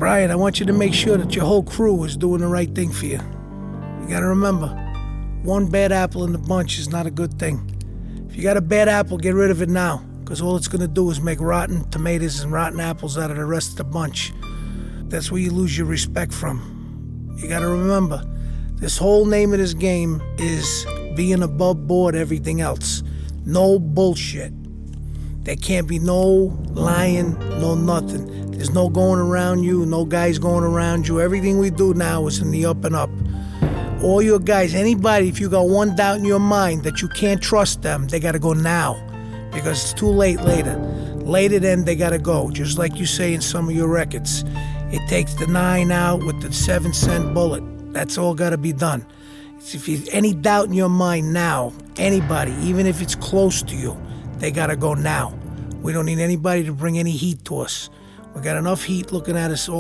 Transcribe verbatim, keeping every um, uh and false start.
Brian, I want you to make sure that your whole crew is doing the right thing for you. You gotta remember, one bad apple in the bunch is not a good thing. If you got a bad apple, get rid of it now, because all it's gonna do is make rotten tomatoes and rotten apples out of the rest of the bunch. That's where you lose your respect from. You gotta remember, this whole name of this game is being above board everything else. No bullshit. There can't be no lying, no nothing. There's no going around you, no guys going around you. Everything we do now is in the up and up. All your guys, anybody, if you got one doubt in your mind that you can't trust them, they gotta go now. Because it's too late later. Later then, they gotta go. Just like you say in some of your records. It takes the nine out with the seven cent bullet. That's all gotta be done. If you any doubt in your mind now, anybody, even if it's close to you, they gotta go now. We don't need anybody to bring any heat to us. We got enough heat looking at us all